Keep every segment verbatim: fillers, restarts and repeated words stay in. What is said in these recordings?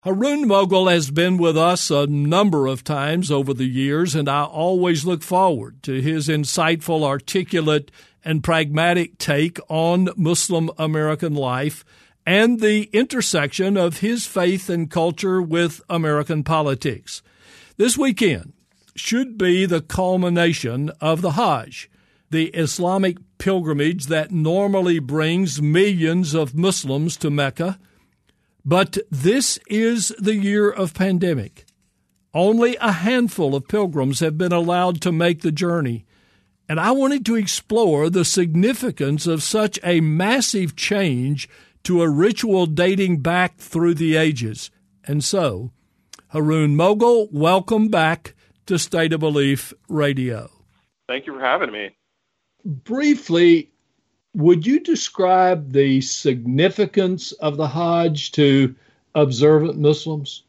Haroon Moghal has been with us a number of times over the years, and I always look forward to his insightful, articulate, and pragmatic take on Muslim American life and the intersection of his faith and culture with American politics. This weekend should be the culmination of the Hajj, the Islamic pilgrimage that normally brings millions of Muslims to Mecca. But this is the year of pandemic. Only a handful of pilgrims have been allowed to make the journey, and I wanted to explore the significance of such a massive change to a ritual dating back through the ages. And so, Haroon Moghal, welcome back to State of Belief Radio. Thank you for having me. Briefly, would you describe the significance of the Hajj to observant Muslims?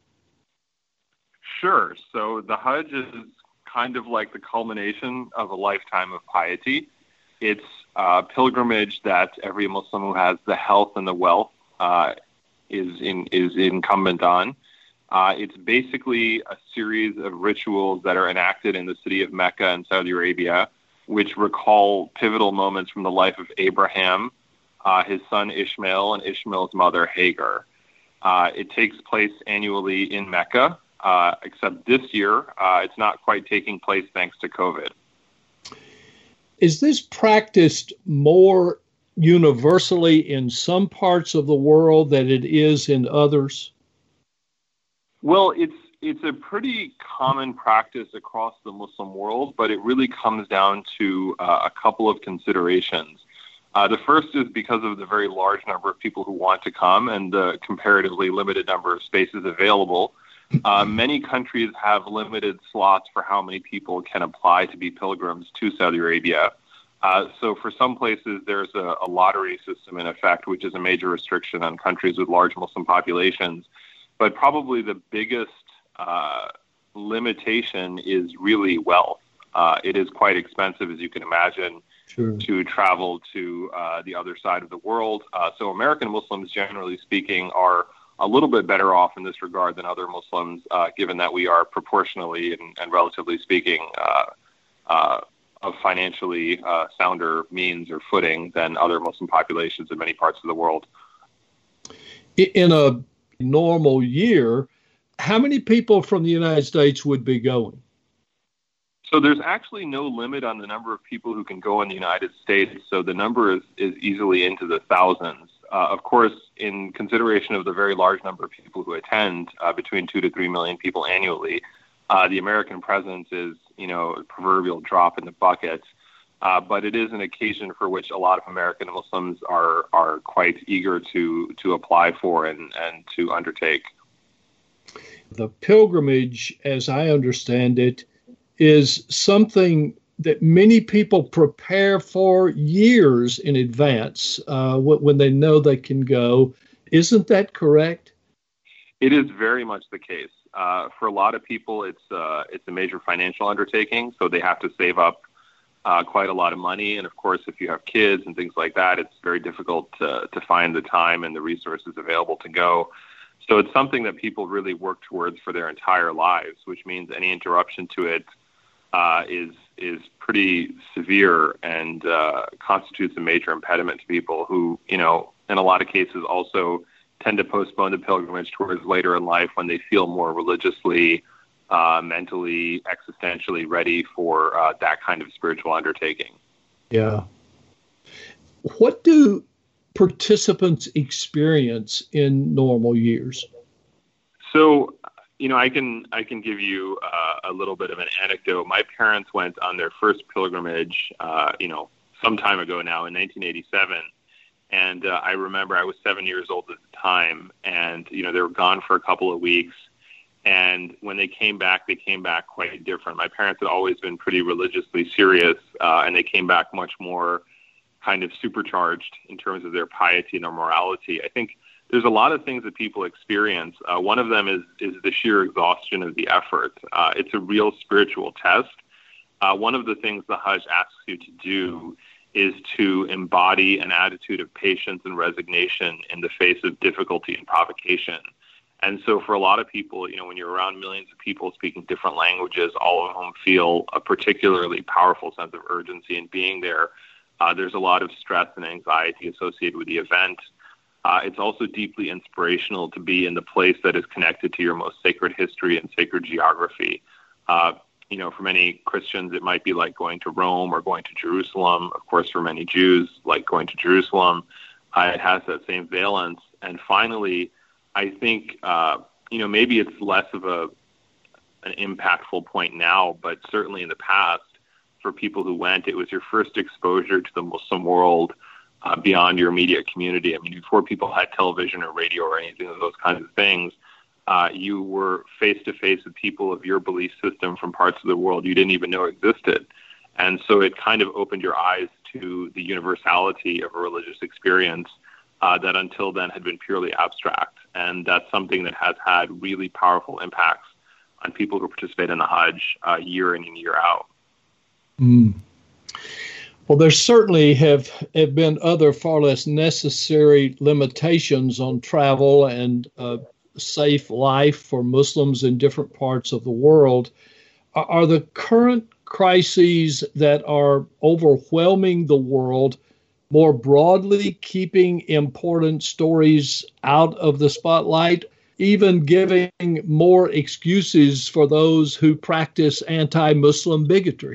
Sure. So the Hajj is kind of like the culmination of a lifetime of piety. It's a pilgrimage that every Muslim who has the health and the wealth uh, is in, is incumbent on. Uh, it's basically a series of rituals that are enacted in the city of Mecca in Saudi Arabia, which recall pivotal moments from the life of Abraham, uh, his son Ishmael, and Ishmael's mother Hagar. Uh, it takes place annually in Mecca, uh, except this year uh, it's not quite taking place thanks to COVID. Is this practiced more universally in some parts of the world than it is in others? Well, it's It's a pretty common practice across the Muslim world, but it really comes down to uh, a couple of considerations. Uh, the first is because of the very large number of people who want to come and the comparatively limited number of spaces available. Uh, many countries have limited slots for how many people can apply to be pilgrims to Saudi Arabia. Uh, so for some places, there's a, a lottery system in effect, which is a major restriction on countries with large Muslim populations. But probably the biggest Uh, limitation is really wealth. Uh, it is quite expensive, as you can imagine, sure. to travel to uh, the other side of the world. Uh, so American Muslims, generally speaking, are a little bit better off in this regard than other Muslims, uh, given that we are proportionally and, and relatively speaking uh, uh, of financially uh, sounder means or footing than other Muslim populations in many parts of the world. In a normal year, how many people from the United States would be going? So there's actually no limit on the number of people who can go in the United States. So the number is, is easily into the thousands. Uh, of course, in consideration of the very large number of people who attend, uh, between two to three million people annually, uh, the American presence is, you know, a proverbial drop in the bucket. Uh, but it is an occasion for which a lot of American Muslims are are quite eager to to apply for and, and to undertake. The pilgrimage, as I understand it, is something that many people prepare for years in advance uh, when they know they can go. Isn't that correct? It is very much the case. Uh, for a lot of people, it's uh, it's a major financial undertaking, so they have to save up uh, quite a lot of money. And of course, if you have kids and things like that, it's very difficult to, to find the time and the resources available to go. So it's something that people really work towards for their entire lives, which means any interruption to it uh, is is pretty severe and uh, constitutes a major impediment to people who, you know, in a lot of cases also tend to postpone the pilgrimage towards later in life when they feel more religiously, uh, mentally, existentially ready for uh, that kind of spiritual undertaking. Yeah. What do participants experience in normal years? So, you know, I can I can give you uh, a little bit of an anecdote. My parents went on their first pilgrimage, uh, you know, some time ago now in nineteen eighty-seven. And uh, I remember I was seven years old at the time, and, you know, they were gone for a couple of weeks. And when they came back, they came back quite different. My parents had always been pretty religiously serious, uh, and they came back much more kind of supercharged in terms of their piety and their morality. I think there's a lot of things that people experience. Uh, one of them is is the sheer exhaustion of the effort. Uh, it's a real spiritual test. Uh, one of the things the Hajj asks you to do is to embody an attitude of patience and resignation in the face of difficulty and provocation. And so for a lot of people, you know, when you're around millions of people speaking different languages, all of whom feel a particularly powerful sense of urgency in being there, uh, there's a lot of stress and anxiety associated with the event. Uh, it's also deeply inspirational to be in the place that is connected to your most sacred history and sacred geography. Uh, you know, for many Christians, it might be like going to Rome or going to Jerusalem. Of course, for many Jews, like going to Jerusalem, uh, it has that same valence. And finally, I think, uh, you know, maybe it's less of a an impactful point now, but certainly in the past, for people who went, it was your first exposure to the Muslim world uh, beyond your immediate community. I mean, before people had television or radio or anything of those kinds of things, uh, you were face-to-face with people of your belief system from parts of the world you didn't even know existed. And so it kind of opened your eyes to the universality of a religious experience uh, that until then had been purely abstract. And that's something that has had really powerful impacts on people who participate in the Hajj uh, year in and year out. Mm. Well, there certainly have, have been other far less necessary limitations on travel and uh, safe life for Muslims in different parts of the world. Are, are the current crises that are overwhelming the world more broadly keeping important stories out of the spotlight, even giving more excuses for those who practice anti-Muslim bigotry?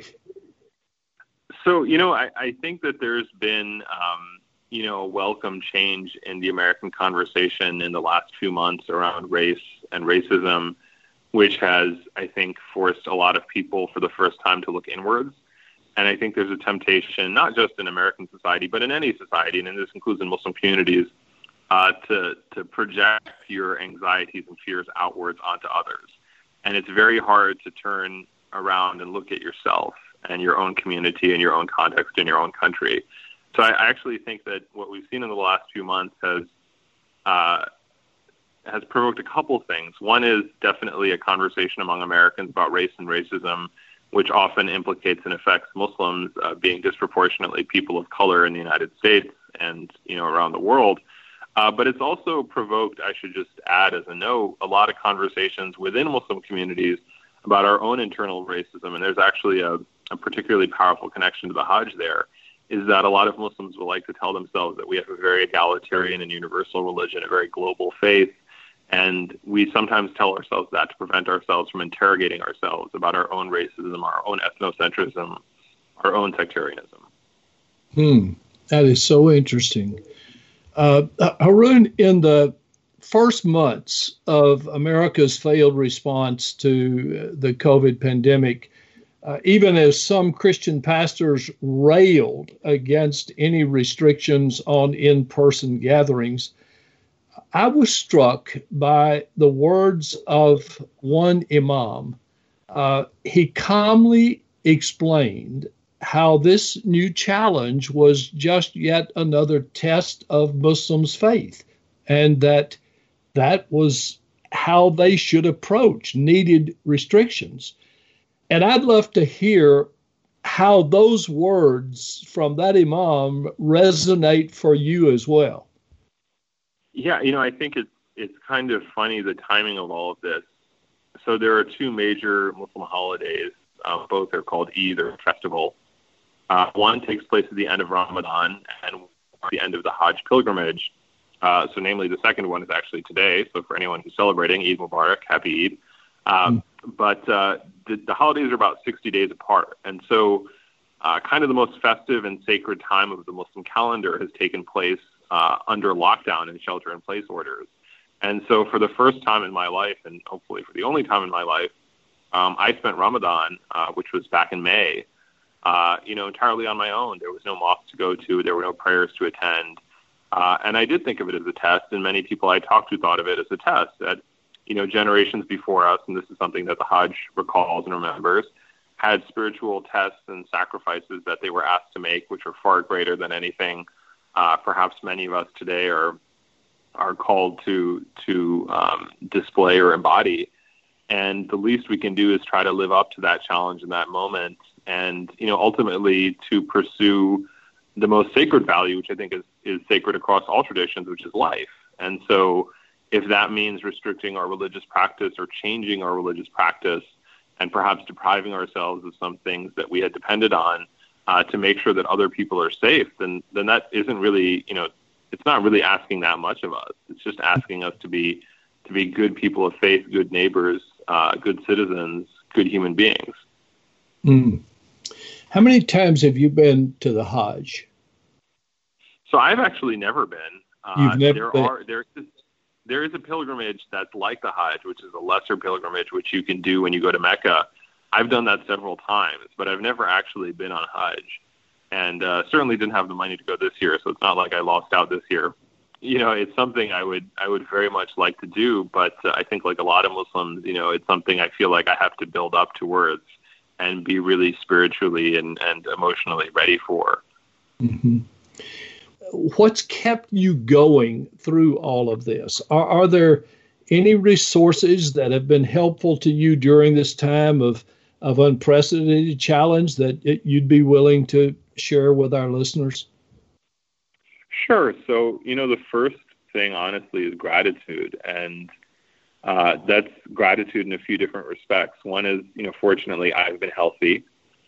So, you know, I, I think that there's been, um, you know, a welcome change in the American conversation in the last few months around race and racism, which has, I think, forced a lot of people for the first time to look inwards. And I think there's a temptation, not just in American society, but in any society, and this includes in Muslim communities, uh, to, to project your anxieties and fears outwards onto others. And it's very hard to turn around and look at yourself and your own community and your own context in your own country. So I, I actually think that what we've seen in the last few months has uh, has provoked a couple things. One is definitely a conversation among Americans about race and racism, which often implicates and affects Muslims uh, being disproportionately people of color in the United States and, you know, around the world. Uh, but it's also provoked, I should just add as a note, a lot of conversations within Muslim communities about our own internal racism. And there's actually a, a particularly powerful connection to the Hajj there, is that a lot of Muslims will like to tell themselves that we have a very egalitarian and universal religion, a very global faith. And we sometimes tell ourselves that to prevent ourselves from interrogating ourselves about our own racism, our own ethnocentrism, our own sectarianism. Hmm, that is so interesting. Uh, Haroon, in the first months of America's failed response to the COVID pandemic, uh, even as some Christian pastors railed against any restrictions on in-person gatherings, I was struck by the words of one imam. Uh, he calmly explained how this new challenge was just yet another test of Muslims' faith, and that that was how they should approach needed restrictions. And I'd love to hear how those words from that imam resonate for you as well. Yeah, you know, I think it's it's kind of funny, the timing of all of this. So there are two major Muslim holidays. Uh, both are called Eid or festival. Uh, one takes place at the end of Ramadan and the end of the Hajj pilgrimage. Uh, so namely, the second one is actually today. So for anyone who's celebrating, Eid Mubarak, happy Eid. Um, mm. But uh, the, the holidays are about sixty days apart. And so uh, kind of the most festive and sacred time of the Muslim calendar has taken place uh, under lockdown and shelter-in-place orders. And so for the first time in my life, and hopefully for the only time in my life, um, I spent Ramadan, uh, which was back in May, uh, you know, entirely on my own. There was no mosque to go to. There were no prayers to attend. Uh, and I did think of it as a test, and many people I talked to thought of it as a test, that, you know, generations before us, and this is something that the Hajj recalls and remembers, had spiritual tests and sacrifices that they were asked to make, which were far greater than anything uh, perhaps many of us today are are called to to um, display or embody. And the least we can do is try to live up to that challenge in that moment, and, you know, ultimately to pursue the most sacred value, which I think is, is sacred across all traditions, which is life. And so, if that means restricting our religious practice or changing our religious practice and perhaps depriving ourselves of some things that we had depended on uh, to make sure that other people are safe, then then that isn't really, you know, it's not really asking that much of us. It's just asking us to be to be good people of faith, good neighbors, uh, good citizens, good human beings. Mm. How many times have you been to the Hajj? So I've actually never been. Uh, You've never there been. are there is there is a pilgrimage that's like the Hajj, which is a lesser pilgrimage, which you can do when you go to Mecca. I've done that several times, but I've never actually been on Hajj, and uh, certainly didn't have the money to go this year. So it's not like I lost out this year. You know, it's something I would I would very much like to do, but uh, I think like a lot of Muslims, you know, it's something I feel like I have to build up towards and be really spiritually and, and emotionally ready for. Mm-hmm. What's kept you going through all of this? Are, are there any resources that have been helpful to you during this time of, of unprecedented challenge that it, you'd be willing to share with our listeners? Sure. So, you know, the first thing, honestly, is gratitude. And uh, that's gratitude in a few different respects. One is, you know, fortunately, I've been healthy.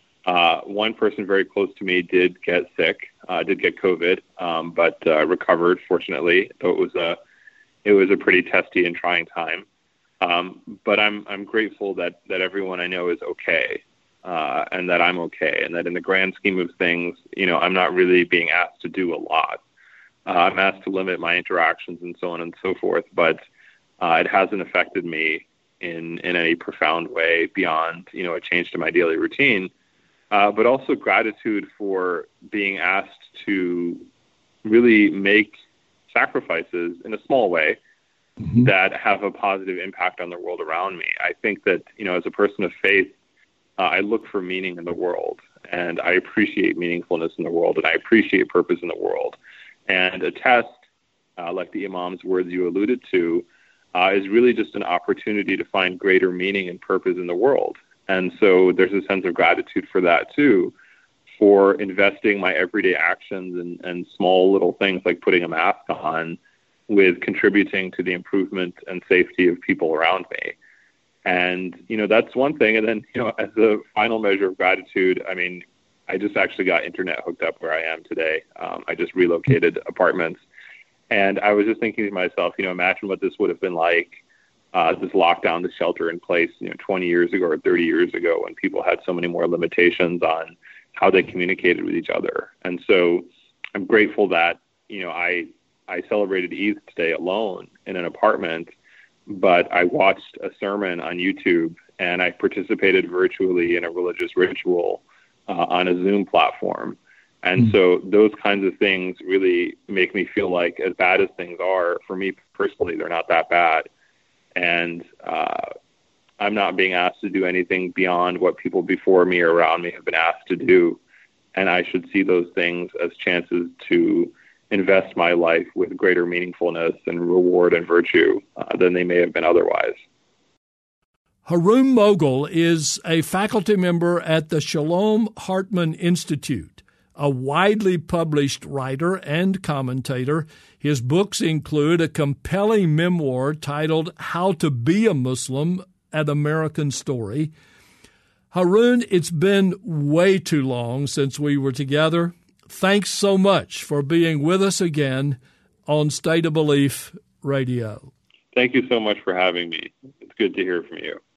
Uh, one person very close to me did get sick, uh, did get COVID, um, but uh, recovered, fortunately, though it was a it was a pretty testy and trying time. Um, but I'm I'm grateful that, that everyone I know is okay, uh, and that I'm okay, and that in the grand scheme of things, you know, I'm not really being asked to do a lot. Uh, I'm asked to limit my interactions and so on and so forth, but uh, it hasn't affected me in, in any profound way beyond, you know, a change to my daily routine. Uh, but also gratitude for being asked to really make sacrifices in a small way mm-hmm. that have a positive impact on the world around me. I think that, you know, as a person of faith, uh, I look for meaning in the world, and I appreciate meaningfulness in the world, and I appreciate purpose in the world. And a test, uh, like the Imam's words you alluded to, uh, is really just an opportunity to find greater meaning and purpose in the world. And so there's a sense of gratitude for that, too, for investing my everyday actions and, and small little things like putting a mask on with contributing to the improvement and safety of people around me. And, you know, that's one thing. And then, you know, as a final measure of gratitude, I mean, I just actually got internet hooked up where I am today. Um, I just relocated apartments. And I was just thinking to myself, you know, imagine what this would have been like. Uh, this lockdown, the shelter in place, you know, twenty years ago or thirty years ago, when people had so many more limitations on how they communicated with each other. And so I'm grateful that, you know, I I celebrated Eid today alone in an apartment, but I watched a sermon on YouTube and I participated virtually in a religious ritual uh, on a Zoom platform. And mm-hmm. so those kinds of things really make me feel like, as bad as things are, for me personally, they're not that bad. And uh, I'm not being asked to do anything beyond what people before me or around me have been asked to do. And I should see those things as chances to invest my life with greater meaningfulness and reward and virtue uh, than they may have been otherwise. Haroon Moghal is a faculty member at the Shalom Hartman Institute, a widely published writer and commentator. His books include a compelling memoir titled How to Be a Muslim, an American Story. Haroon, it's been way too long since we were together. Thanks so much for being with us again on State of Belief Radio. Thank you so much for having me. It's good to hear from you.